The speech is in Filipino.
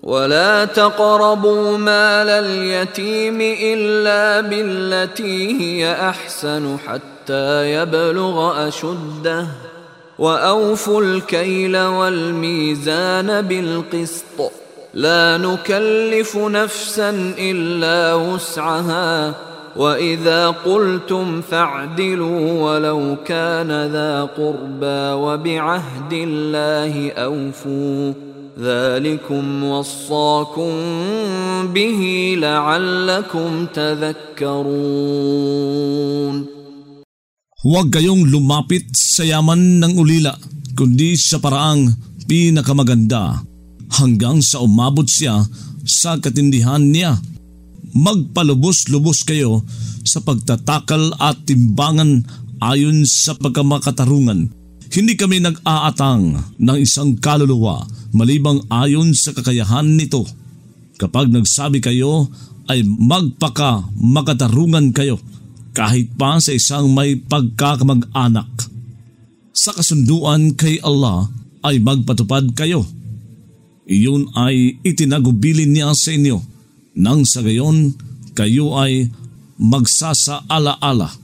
ولا تقربوا مال اليتيم إلا بالتي هي أحسن حتى يبلغ أشده وأوفوا الكيل والميزان بالقسط لا نكلف نفسا إلا وسعها وإذا قلتم فاعدلوا ولو كان ذا قربى وبعهد الله أوفوا ذلكم وصاكم به لعلكم تذكرون. Huwag kayong lumapit sa yaman ng ulila, kundi sa paraang pinakamaganda, hanggang sa umabot siya sa katindihan niya. Magpalubos-lubos kayo sa pagtatakal at timbangan ayon sa pagkamakatarungan. Hindi kami nag-aatang ng isang kaluluwa malibang ayon sa kakayahan nito. Kapag nagsabi kayo ay magpaka-makatarungan kayo kahit pa sa isang may pagkakamag-anak. Sa kasunduan kay Allah ay magpatupad kayo. Iyon ay itinagubilin niya sa inyo nang sa gayon kayo ay magsasaala-ala.